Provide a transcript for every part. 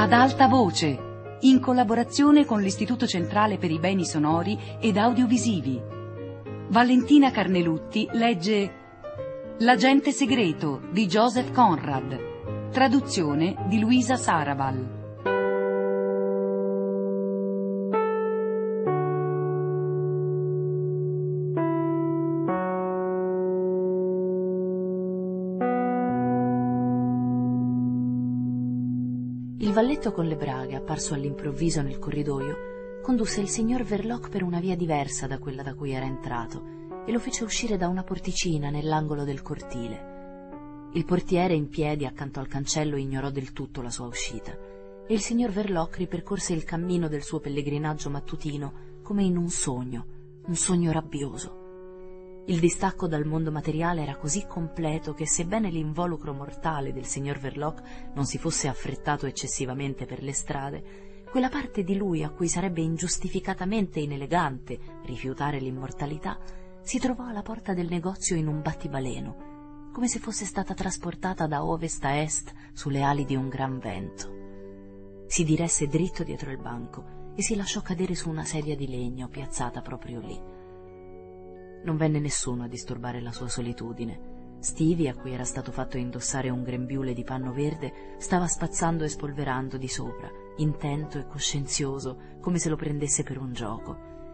Ad alta voce, in collaborazione con l'Istituto Centrale per i Beni Sonori ed Audiovisivi. Valentina Carnelutti legge L'agente segreto di Joseph Conrad, traduzione di Luisa Saraval. Il valletto con le braghe, apparso all'improvviso nel corridoio, condusse il signor Verloc per una via diversa da quella da cui era entrato e lo fece uscire da una porticina nell'angolo del cortile. Il portiere, in piedi accanto al cancello, ignorò del tutto la sua uscita e il signor Verloc ripercorse il cammino del suo pellegrinaggio mattutino come in un sogno rabbioso. Il distacco dal mondo materiale era così completo che, sebbene l'involucro mortale del signor Verloc non si fosse affrettato eccessivamente per le strade, quella parte di lui a cui sarebbe ingiustificatamente inelegante rifiutare l'immortalità si trovò alla porta del negozio in un battibaleno, come se fosse stata trasportata da ovest a est sulle ali di un gran vento. Si diresse dritto dietro il banco e si lasciò cadere su una sedia di legno piazzata proprio lì. Non venne nessuno a disturbare la sua solitudine. Stevie, a cui era stato fatto indossare un grembiule di panno verde, stava spazzando e spolverando di sopra, intento e coscienzioso, come se lo prendesse per un gioco.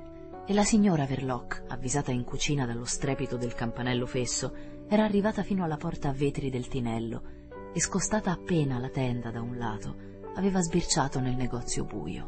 E la signora Verloc, avvisata in cucina dallo strepito del campanello fesso, era arrivata fino alla porta a vetri del tinello e, scostata appena la tenda da un lato, aveva sbirciato nel negozio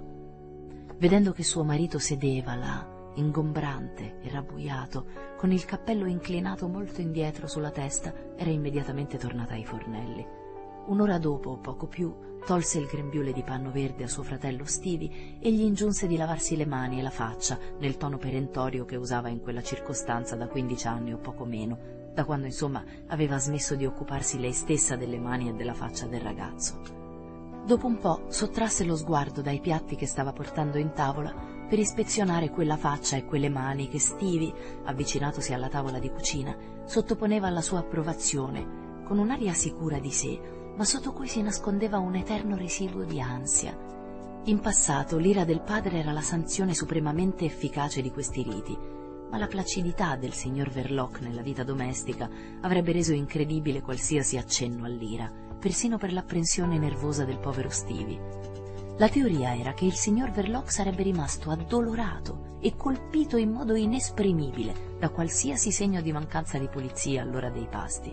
buio. Vedendo che suo marito sedeva là, ingombrante e rabbuiato, con il cappello inclinato molto indietro sulla testa, era immediatamente tornata ai fornelli. Un'ora dopo, o poco più, tolse il grembiule di panno verde a suo fratello Stevie e gli ingiunse di lavarsi le mani e la faccia nel tono perentorio che usava in quella circostanza da 15 anni o poco meno, da quando insomma aveva smesso di occuparsi lei stessa delle mani e della faccia del ragazzo. Dopo un po' sottrasse lo sguardo dai piatti che stava portando in tavola per ispezionare quella faccia e quelle mani che Stevie, avvicinatosi alla tavola di cucina, sottoponeva alla sua approvazione, con un'aria sicura di sé, ma sotto cui si nascondeva un eterno residuo di ansia. In passato l'ira del padre era la sanzione supremamente efficace di questi riti, ma la placidità del signor Verloc nella vita domestica avrebbe reso incredibile qualsiasi accenno all'ira, persino per l'apprensione nervosa del povero Stevie. La teoria era che il signor Verloc sarebbe rimasto addolorato e colpito in modo inesprimibile da qualsiasi segno di mancanza di pulizia all'ora dei pasti.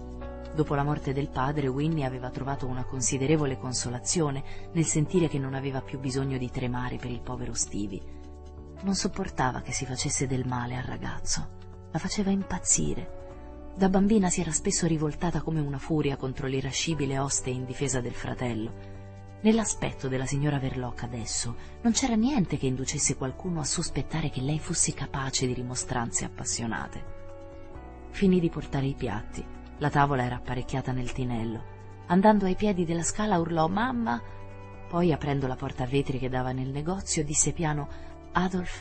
Dopo la morte del padre, Winnie aveva trovato una considerevole consolazione nel sentire che non aveva più bisogno di tremare per il povero Stevie. Non sopportava che si facesse del male al ragazzo, la faceva impazzire. Da bambina si era spesso rivoltata come una furia contro l'irascibile oste in difesa del fratello. Nell'aspetto della signora Verloc adesso non c'era niente che inducesse qualcuno a sospettare che lei fosse capace di rimostranze appassionate. Finì di portare i piatti. La tavola era apparecchiata nel tinello. Andando ai piedi della scala urlò «Mamma!». Poi, aprendo la porta a vetri che dava nel negozio, disse piano «Adolf?».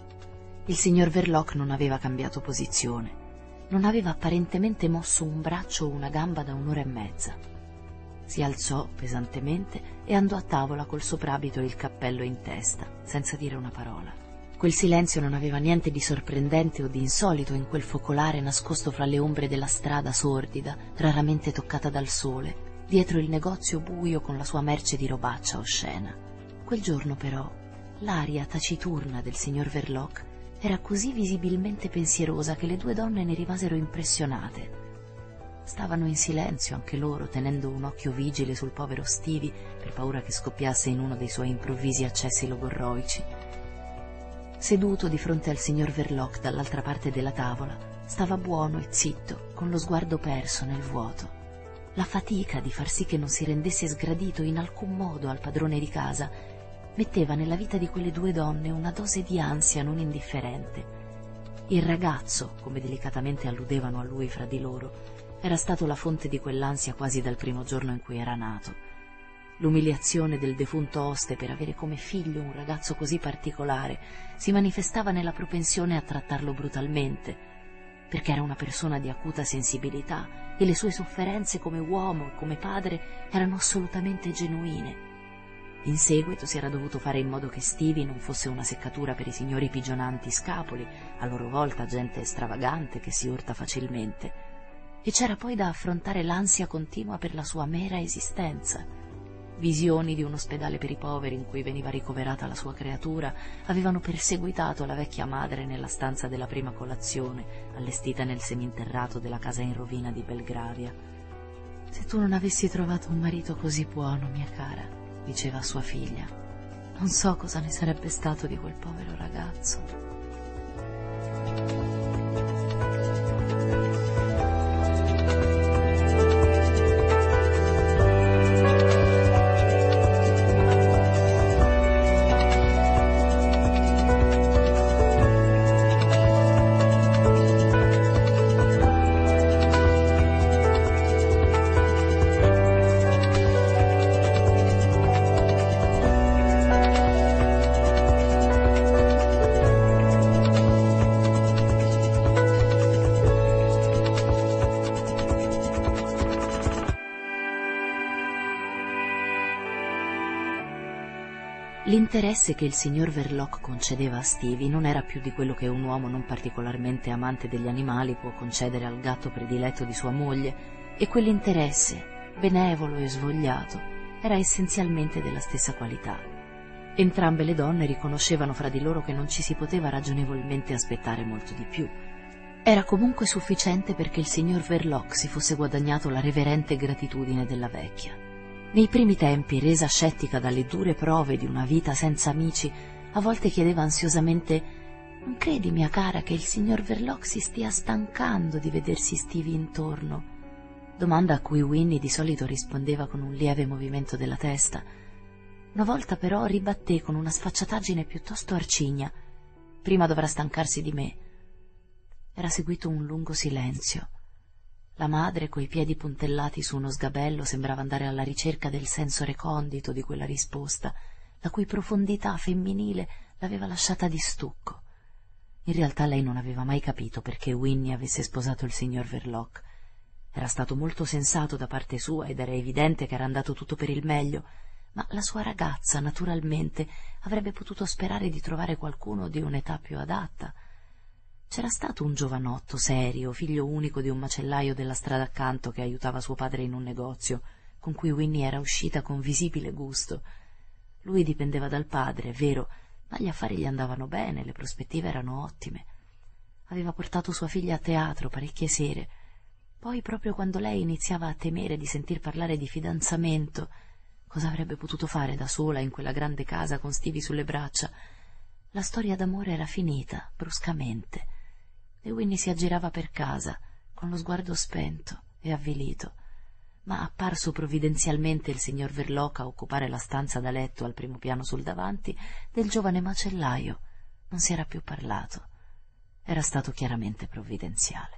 Il signor Verloc non aveva cambiato posizione. Non aveva apparentemente mosso un braccio o una gamba da un'ora e mezza. Si alzò pesantemente e andò a tavola col soprabito e il cappello in testa, senza dire una parola. Quel silenzio non aveva niente di sorprendente o di insolito in quel focolare nascosto fra le ombre della strada sordida, raramente toccata dal sole, dietro il negozio buio con la sua merce di robaccia oscena. Quel giorno però l'aria taciturna del signor Verloc era così visibilmente pensierosa che le due donne ne rimasero impressionate. Stavano in silenzio anche loro, tenendo un occhio vigile sul povero Stevie per paura che scoppiasse in uno dei suoi improvvisi accessi logorroici. Seduto di fronte al signor Verloc dall'altra parte della tavola, stava buono e zitto, con lo sguardo perso nel vuoto. La fatica di far sì che non si rendesse sgradito in alcun modo al padrone di casa metteva nella vita di quelle due donne una dose di ansia non indifferente. Il ragazzo, come delicatamente alludevano a lui fra di loro, era stato la fonte di quell'ansia quasi dal primo giorno in cui era nato. L'umiliazione del defunto oste per avere come figlio un ragazzo così particolare si manifestava nella propensione a trattarlo brutalmente, perché era una persona di acuta sensibilità e le sue sofferenze come uomo e come padre erano assolutamente genuine. In seguito si era dovuto fare in modo che Stevie non fosse una seccatura per i signori pigionanti scapoli, a loro volta gente stravagante che si urta facilmente, e c'era poi da affrontare l'ansia continua per la sua mera esistenza. Visioni di un ospedale per i poveri in cui veniva ricoverata la sua creatura avevano perseguitato la vecchia madre nella stanza della prima colazione, allestita nel seminterrato della casa in rovina di Belgravia. «Se tu non avessi trovato un marito così buono, mia cara», diceva a sua figlia, «non so cosa ne sarebbe stato di quel povero ragazzo». L'interesse che il signor Verloc concedeva a Stevie non era più di quello che un uomo non particolarmente amante degli animali può concedere al gatto prediletto di sua moglie, e quell'interesse, benevolo e svogliato, era essenzialmente della stessa qualità. Entrambe le donne riconoscevano fra di loro che non ci si poteva ragionevolmente aspettare molto di più. Era comunque sufficiente perché il signor Verloc si fosse guadagnato la reverente gratitudine della vecchia. Nei primi tempi, resa scettica dalle dure prove di una vita senza amici, a volte chiedeva ansiosamente: «Non credi, mia cara, che il signor Verloc si stia stancando di vedersi Stevie intorno?» Domanda a cui Winnie di solito rispondeva con un lieve movimento della testa. Una volta però ribatté con una sfacciataggine piuttosto arcigna: «Prima dovrà stancarsi di me». Era seguito un lungo silenzio. La madre, coi piedi puntellati su uno sgabello, sembrava andare alla ricerca del senso recondito di quella risposta, la cui profondità femminile l'aveva lasciata di stucco. In realtà lei non aveva mai capito perché Winnie avesse sposato il signor Verloc. Era stato molto sensato da parte sua ed era evidente che era andato tutto per il meglio, ma la sua ragazza, naturalmente, avrebbe potuto sperare di trovare qualcuno di un'età più adatta. C'era stato un giovanotto serio, figlio unico di un macellaio della strada accanto che aiutava suo padre in un negozio, con cui Winnie era uscita con visibile gusto. Lui dipendeva dal padre, è vero, ma gli affari gli andavano bene, le prospettive erano ottime. Aveva portato sua figlia a teatro parecchie sere. Poi, proprio quando lei iniziava a temere di sentir parlare di fidanzamento, cosa avrebbe potuto fare da sola in quella grande casa con Stevie sulle braccia? La storia d'amore era finita, bruscamente, e Winnie si aggirava per casa, con lo sguardo spento e avvilito. Ma apparso provvidenzialmente il signor Verloc a occupare la stanza da letto al primo piano sul davanti, del giovane macellaio non si era più parlato. Era stato chiaramente provvidenziale.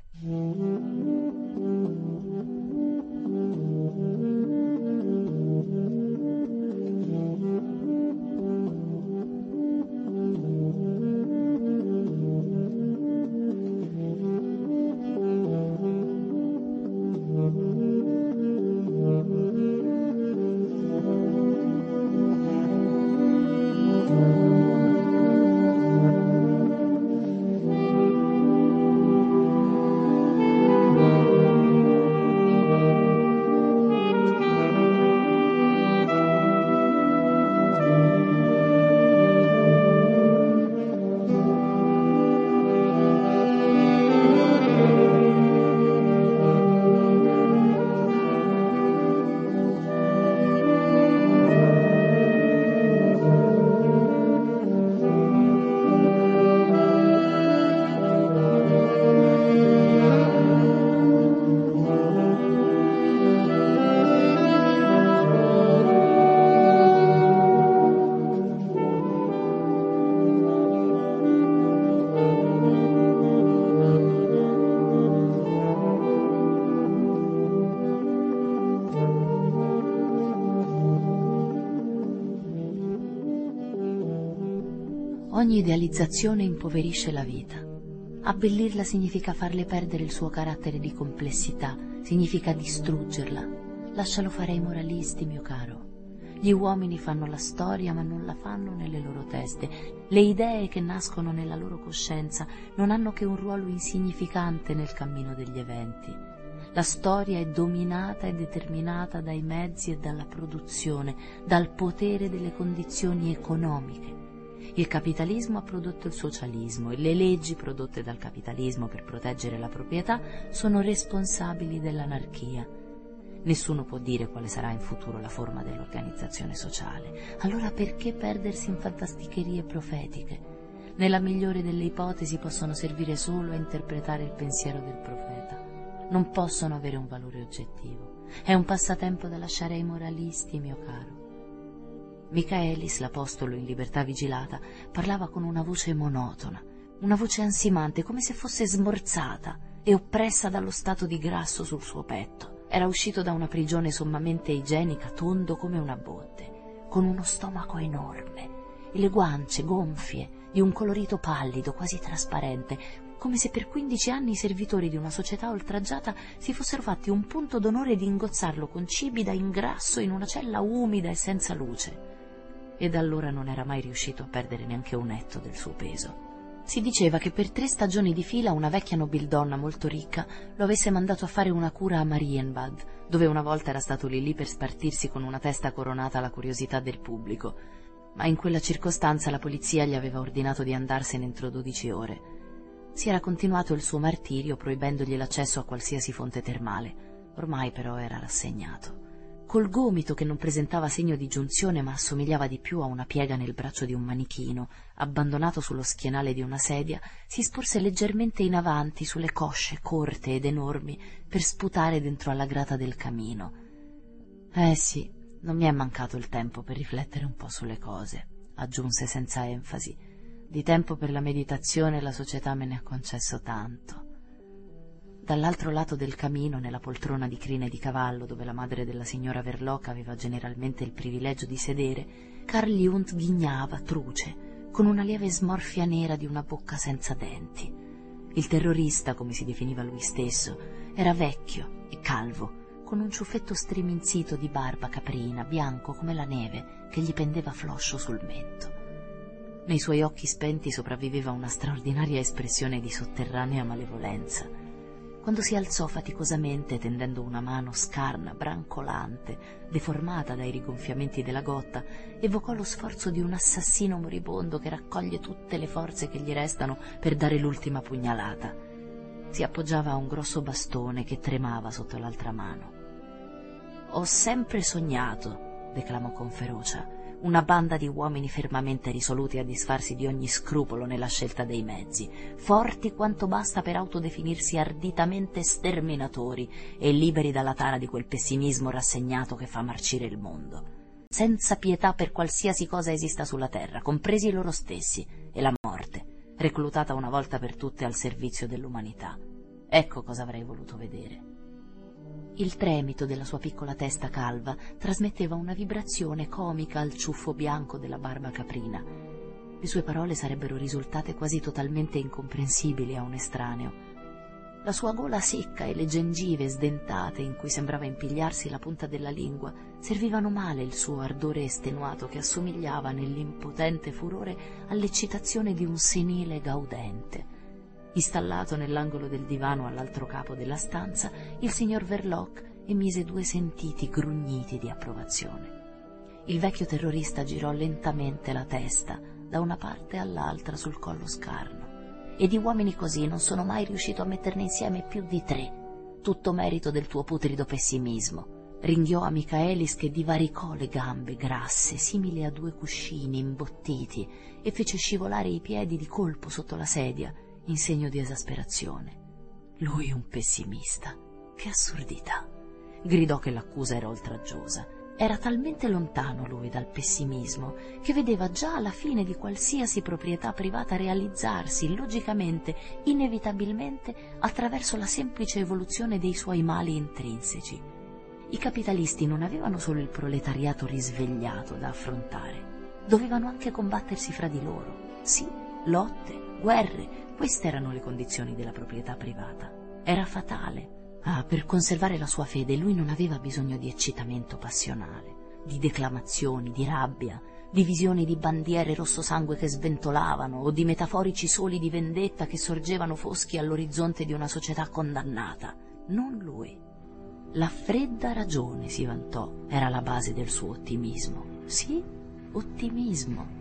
Ogni idealizzazione impoverisce la vita. Abbellirla significa farle perdere il suo carattere di complessità, significa distruggerla. Lascialo fare ai moralisti, mio caro. Gli uomini fanno la storia, ma non la fanno nelle loro teste. Le idee che nascono nella loro coscienza non hanno che un ruolo insignificante nel cammino degli eventi. La storia è dominata e determinata dai mezzi e dalla produzione, dal potere delle condizioni economiche. Il capitalismo ha prodotto il socialismo e le leggi prodotte dal capitalismo per proteggere la proprietà sono responsabili dell'anarchia. Nessuno può dire quale sarà in futuro la forma dell'organizzazione sociale. Allora perché perdersi in fantasticherie profetiche? Nella migliore delle ipotesi possono servire solo a interpretare il pensiero del profeta. Non possono avere un valore oggettivo. È un passatempo da lasciare ai moralisti, mio caro. Michaelis, l'apostolo in libertà vigilata, parlava con una voce monotona, una voce ansimante, come se fosse smorzata e oppressa dallo stato di grasso sul suo petto. Era uscito da una prigione sommamente igienica, tondo come una botte, con uno stomaco enorme e le guance gonfie, di un colorito pallido, quasi trasparente, come se per 15 anni i servitori di una società oltraggiata si fossero fatti un punto d'onore di ingozzarlo con cibi da ingrasso in una cella umida e senza luce. E da allora non era mai riuscito a perdere neanche un etto del suo peso. Si diceva che per 3 stagioni di fila una vecchia nobildonna molto ricca lo avesse mandato a fare una cura a Marienbad, dove una volta era stato lì per spartirsi con una testa coronata alla curiosità del pubblico, ma in quella circostanza la polizia gli aveva ordinato di andarsene entro 12 ore. Si era continuato il suo martirio proibendogli l'accesso a qualsiasi fonte termale. Ormai però era rassegnato. Col gomito che non presentava segno di giunzione ma assomigliava di più a una piega nel braccio di un manichino, abbandonato sullo schienale di una sedia, si sporse leggermente in avanti sulle cosce corte ed enormi per sputare dentro alla grata del camino. Sì, non mi è mancato il tempo per riflettere un po' sulle cose, aggiunse senza enfasi. Di tempo per la meditazione la società me ne ha concesso tanto. Dall'altro lato del camino, nella poltrona di crine di cavallo dove la madre della signora Verloc aveva generalmente il privilegio di sedere, Carl Jung ghignava, truce, con una lieve smorfia nera di una bocca senza denti. Il terrorista, come si definiva lui stesso, era vecchio e calvo, con un ciuffetto striminzito di barba caprina, bianco come la neve, che gli pendeva floscio sul mento. Nei suoi occhi spenti sopravviveva una straordinaria espressione di sotterranea malevolenza. Quando si alzò faticosamente, tendendo una mano scarna, brancolante, deformata dai rigonfiamenti della gotta, evocò lo sforzo di un assassino moribondo che raccoglie tutte le forze che gli restano per dare l'ultima pugnalata. Si appoggiava a un grosso bastone che tremava sotto l'altra mano. «Ho sempre sognato», declamò con ferocia, una banda di uomini fermamente risoluti a disfarsi di ogni scrupolo nella scelta dei mezzi, forti quanto basta per autodefinirsi arditamente sterminatori e liberi dalla tara di quel pessimismo rassegnato che fa marcire il mondo, senza pietà per qualsiasi cosa esista sulla terra, compresi loro stessi e la morte, reclutata una volta per tutte al servizio dell'umanità. Ecco cosa avrei voluto vedere. Il tremito della sua piccola testa calva trasmetteva una vibrazione comica al ciuffo bianco della barba caprina. Le sue parole sarebbero risultate quasi totalmente incomprensibili a un estraneo. La sua gola secca e le gengive sdentate in cui sembrava impigliarsi la punta della lingua servivano male il suo ardore estenuato che assomigliava nell'impotente furore all'eccitazione di un senile gaudente. Installato nell'angolo del divano all'altro capo della stanza, il signor Verloc emise 2 sentiti grugniti di approvazione. Il vecchio terrorista girò lentamente la testa da una parte all'altra sul collo scarno. «E di uomini così non sono mai riuscito a metterne insieme più di 3. Tutto merito del tuo putrido pessimismo», ringhiò a Michaelis, che divaricò le gambe grasse, simili a 2 cuscini imbottiti, e fece scivolare i piedi di colpo sotto la sedia, in segno di esasperazione. Lui un pessimista? Che assurdità! Gridò che l'accusa era oltraggiosa. Era talmente lontano lui dal pessimismo che vedeva già alla fine di qualsiasi proprietà privata realizzarsi logicamente, inevitabilmente, attraverso la semplice evoluzione dei suoi mali intrinseci. I capitalisti non avevano solo il proletariato risvegliato da affrontare, dovevano anche combattersi fra di loro. Sì, lotte, guerre, queste erano le condizioni della proprietà privata. Era fatale. Per conservare la sua fede lui non aveva bisogno di eccitamento passionale. di declamazioni, di rabbia, di visioni di bandiere rossosangue che sventolavano o di metaforici soli di vendetta che sorgevano foschi all'orizzonte di una società condannata. Non lui. La fredda ragione, si vantò, era la base del suo ottimismo. Sì, ottimismo.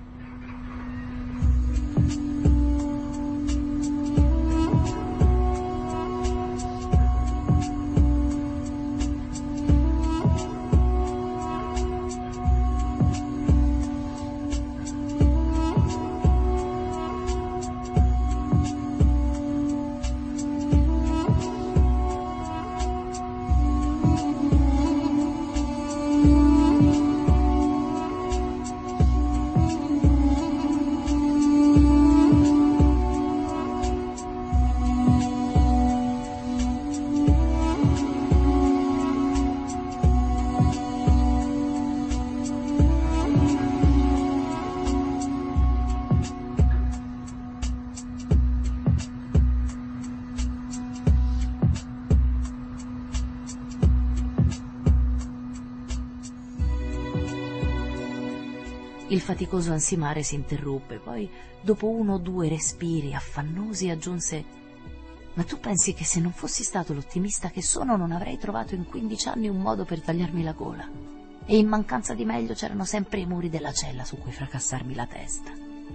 Il faticoso ansimare si interruppe, poi, dopo 1 o 2 respiri affannosi, aggiunse: «Ma tu pensi che se non fossi stato l'ottimista che sono non avrei trovato in 15 anni un modo per tagliarmi la gola? E in mancanza di meglio c'erano sempre i muri della cella su cui fracassarmi la testa».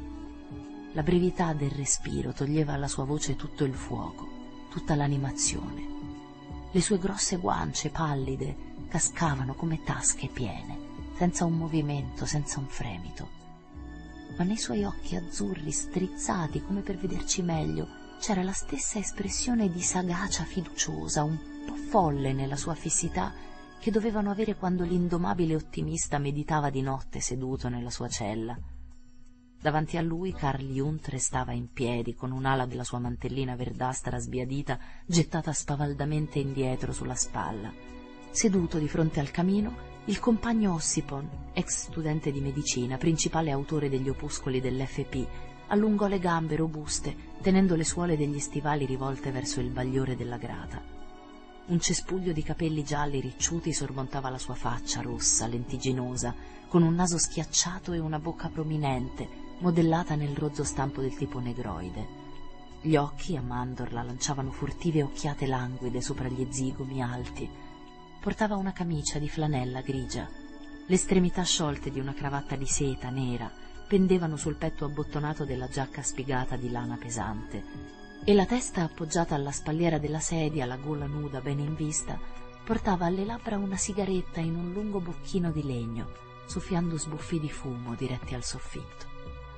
La brevità del respiro toglieva alla sua voce tutto il fuoco, tutta l'animazione. Le sue grosse guance pallide cascavano come tasche piene, senza un movimento, senza un fremito. Ma nei suoi occhi azzurri strizzati come per vederci meglio c'era la stessa espressione di sagacia fiduciosa, un po' folle nella sua fissità, che dovevano avere quando l'indomabile ottimista meditava di notte seduto nella sua cella. Davanti a lui Carl Jung restava in piedi, con un'ala della sua mantellina verdastra sbiadita gettata spavaldamente indietro sulla spalla. Seduto di fronte al camino, il compagno Ossipon, ex studente di medicina, principale autore degli opuscoli dell'FP, allungò le gambe robuste, tenendo le suole degli stivali rivolte verso il bagliore della grata. Un cespuglio di capelli gialli ricciuti sormontava la sua faccia rossa, lentiginosa, con un naso schiacciato e una bocca prominente, modellata nel rozzo stampo del tipo negroide. Gli occhi a mandorla lanciavano furtive occhiate languide sopra gli zigomi alti. Portava una camicia di flanella grigia. Le estremità sciolte di una cravatta di seta nera pendevano sul petto abbottonato della giacca spigata di lana pesante, e la testa appoggiata alla spalliera della sedia, la gola nuda ben in vista, portava alle labbra una sigaretta in un lungo bocchino di legno, soffiando sbuffi di fumo diretti al soffitto.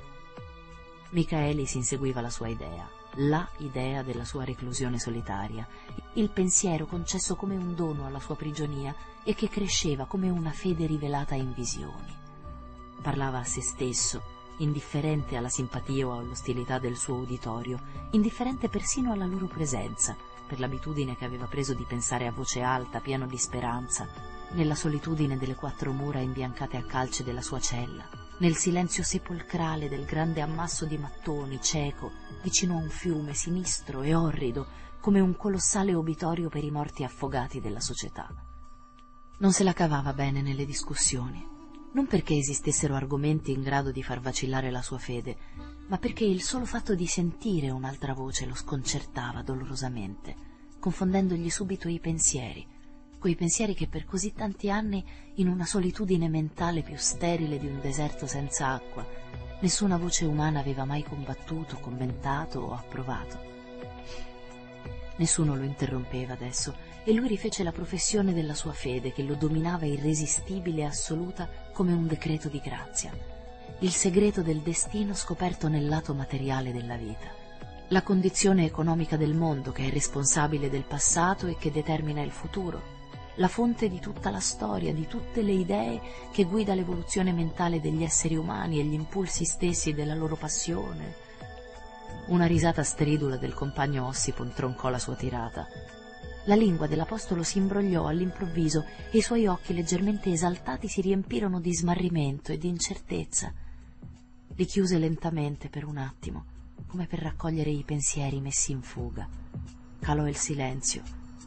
Michaelis inseguiva la sua idea, la idea della sua reclusione solitaria, il pensiero concesso come un dono alla sua prigionia e che cresceva come una fede rivelata in visioni. Parlava a se stesso, indifferente alla simpatia o all'ostilità del suo uditorio, indifferente persino alla loro presenza, per l'abitudine che aveva preso di pensare a voce alta, pieno di speranza, nella solitudine delle 4 mura imbiancate a calce della sua cella, nel silenzio sepolcrale del grande ammasso di mattoni, cieco, vicino a un fiume sinistro e orrido, come un colossale obitorio per i morti affogati della società. Non se la cavava bene nelle discussioni, non perché esistessero argomenti in grado di far vacillare la sua fede, ma perché il solo fatto di sentire un'altra voce lo sconcertava dolorosamente, confondendogli subito i pensieri, quei pensieri che per così tanti anni, in una solitudine mentale più sterile di un deserto senza acqua, nessuna voce umana aveva mai combattuto, commentato o approvato. Nessuno lo interrompeva adesso, e lui rifece la professione della sua fede, che lo dominava irresistibile e assoluta come un decreto di grazia, il segreto del destino scoperto nel lato materiale della vita, la condizione economica del mondo che è responsabile del passato e che determina il futuro, la fonte di tutta la storia, di tutte le idee, che guida l'evoluzione mentale degli esseri umani e gli impulsi stessi della loro passione. Una risata stridula del compagno Ossipon troncò la sua tirata. La lingua dell'apostolo si imbrogliò all'improvviso e i suoi occhi leggermente esaltati si riempirono di smarrimento e di incertezza. Li chiuse lentamente per un attimo, come per raccogliere i pensieri messi in fuga. Calò il silenzio.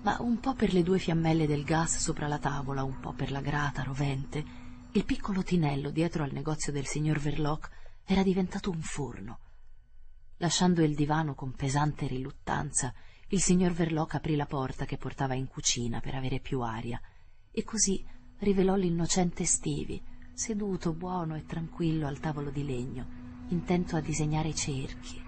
ma un po' per le 2 fiammelle del gas sopra la tavola, un po' per la grata rovente, il piccolo tinello dietro al negozio del signor Verloc era diventato un forno. Lasciando il divano con pesante riluttanza, il signor Verloc aprì la porta che portava in cucina per avere più aria, e così rivelò l'innocente Stevie, seduto buono e tranquillo al tavolo di legno, intento a disegnare cerchi,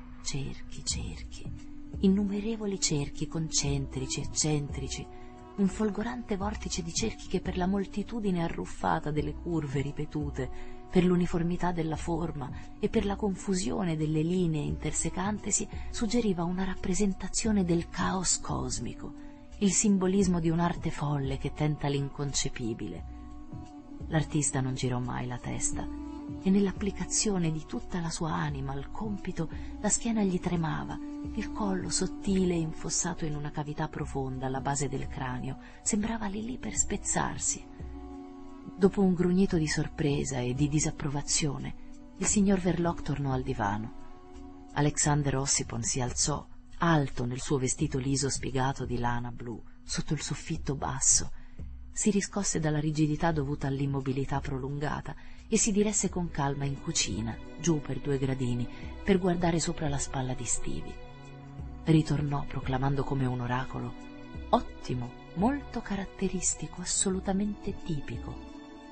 innumerevoli cerchi concentrici, eccentrici, un folgorante vortice di cerchi che per la moltitudine arruffata delle curve ripetute, per l'uniformità della forma e per la confusione delle linee intersecantesi suggeriva una rappresentazione del caos cosmico, il simbolismo di un'arte folle che tenta l'inconcepibile. L'artista non girò mai la testa e nell'applicazione di tutta la sua anima al compito la schiena gli tremava, il collo sottile e infossato in una cavità profonda alla base del cranio sembrava lì lì per spezzarsi. Dopo un grugnito di sorpresa e di disapprovazione, il signor Verloc tornò al divano. Alexander Ossipon si alzò, alto nel suo vestito liso spigato di lana blu, sotto il soffitto basso, si riscosse dalla rigidità dovuta all'immobilità prolungata e si diresse con calma in cucina, giù per 2 gradini, per guardare sopra la spalla di Stevie. Ritornò proclamando come un oracolo: «Ottimo, molto caratteristico, assolutamente tipico».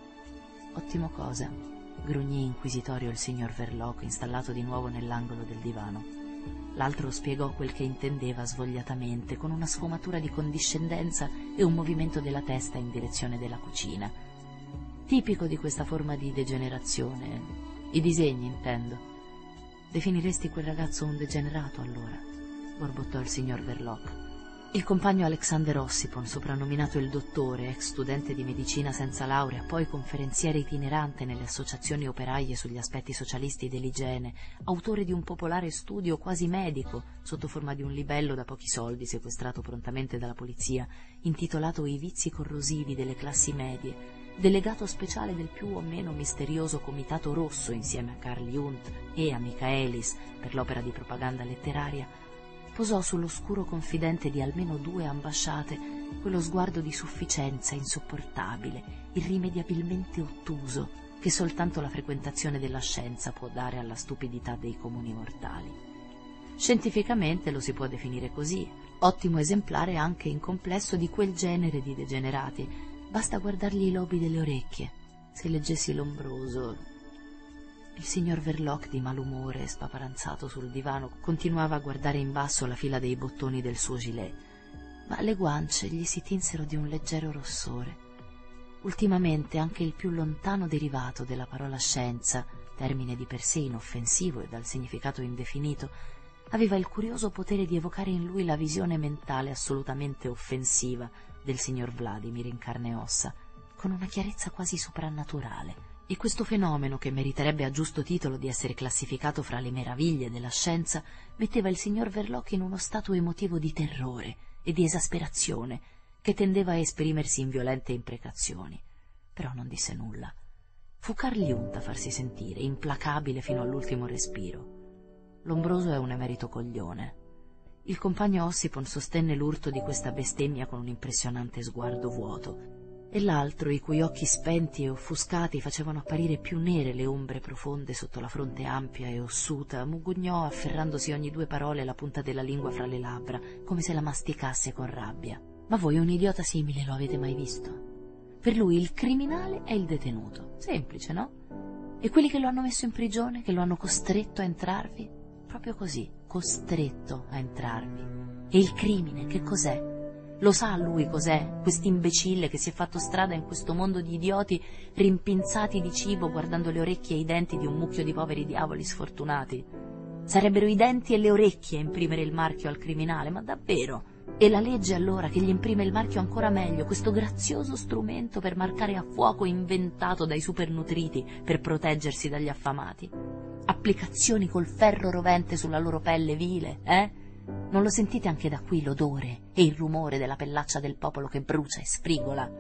«Ottimo cosa?» grugnì inquisitorio il signor Verloc, installato di nuovo nell'angolo del divano. L'altro spiegò quel che intendeva svogliatamente, con una sfumatura di condiscendenza e un movimento della testa in direzione della cucina. «Tipico di questa forma di degenerazione. I disegni, intendo». «Definiresti quel ragazzo un degenerato, allora?» borbottò il signor Verloc. Il compagno Alexander Ossipon, soprannominato il dottore, ex studente di medicina senza laurea, poi conferenziere itinerante nelle associazioni operaie sugli aspetti socialisti dell'igiene, autore di un popolare studio quasi medico, sotto forma di un libello da pochi soldi sequestrato prontamente dalla polizia, intitolato I vizi corrosivi delle classi medie, delegato speciale del più o meno misterioso Comitato Rosso insieme a Carl Jung e a Michaelis per l'opera di propaganda letteraria, posò sull'oscuro confidente di almeno 2 ambasciate quello sguardo di sufficienza insopportabile, irrimediabilmente ottuso, che soltanto la frequentazione della scienza può dare alla stupidità dei comuni mortali. Scientificamente lo si può definire così, ottimo esemplare anche in complesso di quel genere di degenerati. Basta guardargli i lobi delle orecchie. Se leggessi Lombroso... Il signor Verloc, di malumore, spaparanzato sul divano, continuava a guardare in basso la fila dei bottoni del suo gilet, ma le guance gli si tinsero di un leggero rossore. Ultimamente anche il più lontano derivato della parola scienza, termine di per sé inoffensivo e dal significato indefinito, aveva il curioso potere di evocare in lui la visione mentale assolutamente offensiva del signor Vladimir in carne e ossa, con una chiarezza quasi soprannaturale. E questo fenomeno, che meriterebbe a giusto titolo di essere classificato fra le meraviglie della scienza, metteva il signor Verloc in uno stato emotivo di terrore e di esasperazione che tendeva a esprimersi in violente imprecazioni. Però non disse nulla. Fu Carl Jung a farsi sentire, implacabile fino all'ultimo respiro. Lombroso è un emerito coglione. Il compagno Ossipon sostenne l'urto di questa bestemmia con un impressionante sguardo vuoto, e l'altro, i cui occhi spenti e offuscati facevano apparire più nere le ombre profonde sotto la fronte ampia e ossuta, mugugnò afferrandosi ogni 2 parole la punta della lingua fra le labbra, come se la masticasse con rabbia. «Ma voi un idiota simile lo avete mai visto? Per lui il criminale è il detenuto. Semplice, no? E quelli che lo hanno messo in prigione, che lo hanno costretto a entrarvi? Proprio così, costretto a entrarvi. E il crimine, che cos'è? Lo sa lui cos'è, quest'imbecille che si è fatto strada in questo mondo di idioti rimpinzati di cibo guardando le orecchie e i denti di un mucchio di poveri diavoli sfortunati? Sarebbero i denti e le orecchie a imprimere il marchio al criminale, ma davvero? E la legge allora che gli imprime il marchio ancora meglio, questo grazioso strumento per marcare a fuoco inventato dai supernutriti per proteggersi dagli affamati? Applicazioni col ferro rovente sulla loro pelle vile, Non lo sentite anche da qui l'odore e il rumore della pellaccia del popolo che brucia e sfrigola?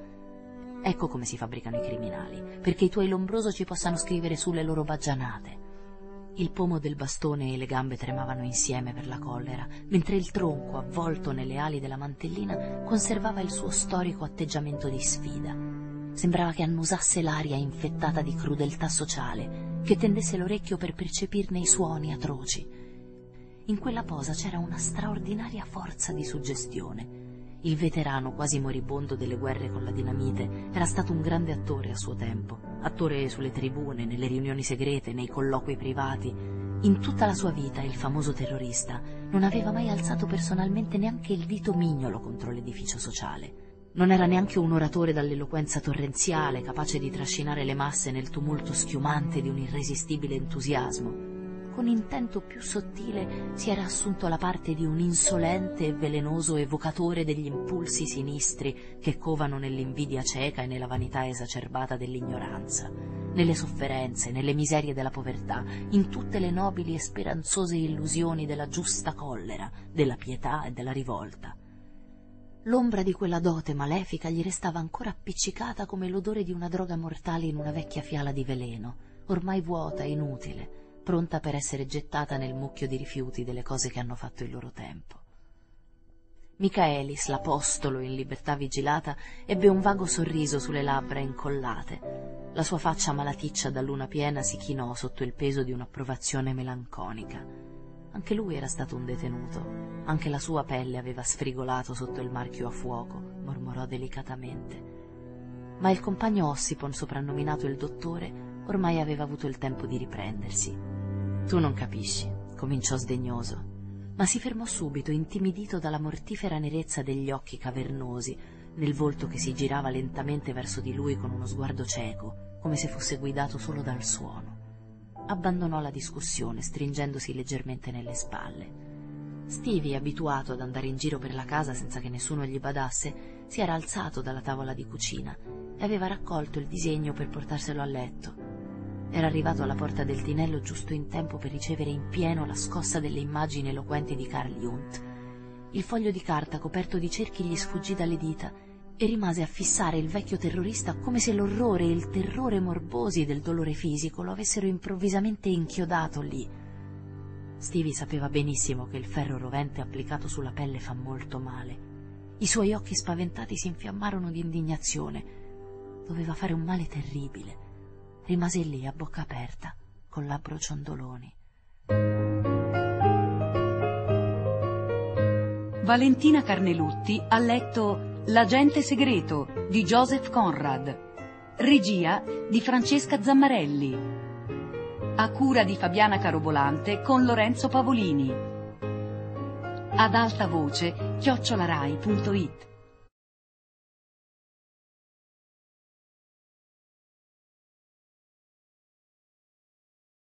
Ecco come si fabbricano i criminali, perché i tuoi Lombroso ci possano scrivere sulle loro baggianate. Il pomo del bastone e le gambe tremavano insieme per la collera, mentre il tronco, avvolto nelle ali della mantellina, conservava il suo storico atteggiamento di sfida. Sembrava che annusasse l'aria infettata di crudeltà sociale, che tendesse l'orecchio per percepirne i suoni atroci. In quella posa c'era una straordinaria forza di suggestione. Il veterano quasi moribondo delle guerre con la dinamite era stato un grande attore a suo tempo, attore sulle tribune, nelle riunioni segrete, nei colloqui privati. In tutta la sua vita il famoso terrorista non aveva mai alzato personalmente neanche il dito mignolo contro l'edificio sociale. Non era neanche un oratore dall'eloquenza torrenziale, capace di trascinare le masse nel tumulto schiumante di un irresistibile entusiasmo. Con intento più sottile si era assunto la parte di un insolente e velenoso evocatore degli impulsi sinistri che covano nell'invidia cieca e nella vanità esacerbata dell'ignoranza, nelle sofferenze, nelle miserie della povertà, in tutte le nobili e speranzose illusioni della giusta collera, della pietà e della rivolta. L'ombra di quella dote malefica gli restava ancora appiccicata come l'odore di una droga mortale in una vecchia fiala di veleno, ormai vuota e inutile, pronta per essere gettata nel mucchio di rifiuti delle cose che hanno fatto il loro tempo. Michaelis, l'apostolo in libertà vigilata, ebbe un vago sorriso sulle labbra incollate. La sua faccia malaticcia da luna piena si chinò sotto il peso di un'approvazione melanconica. Anche lui era stato un detenuto, anche la sua pelle aveva sfrigolato sotto il marchio a fuoco, mormorò delicatamente. Ma il compagno Ossipon, soprannominato il dottore, ormai aveva avuto il tempo di riprendersi. «Tu non capisci», cominciò sdegnoso, ma si fermò subito, intimidito dalla mortifera nerezza degli occhi cavernosi, nel volto che si girava lentamente verso di lui con uno sguardo cieco, come se fosse guidato solo dal suono. Abbandonò la discussione, stringendosi leggermente nelle spalle. Stevie, abituato ad andare in giro per la casa senza che nessuno gli badasse, si era alzato dalla tavola di cucina e aveva raccolto il disegno per portarselo a letto. Era arrivato alla porta del tinello giusto in tempo per ricevere in pieno la scossa delle immagini eloquenti di Carl Jung. Il foglio di carta coperto di cerchi gli sfuggì dalle dita e rimase a fissare il vecchio terrorista come se l'orrore e il terrore morbosi del dolore fisico lo avessero improvvisamente inchiodato lì. Stevie sapeva benissimo che il ferro rovente applicato sulla pelle fa molto male. I suoi occhi spaventati si infiammarono di indignazione. Doveva fare un male terribile. Rimase lì a bocca aperta, con labbro ciondoloni. Valentina Carnelutti ha letto L'agente segreto di Joseph Conrad, regia di Francesca Zammarelli, a cura di Fabiana Carobolante con Lorenzo Pavolini. Ad alta voce @rai.it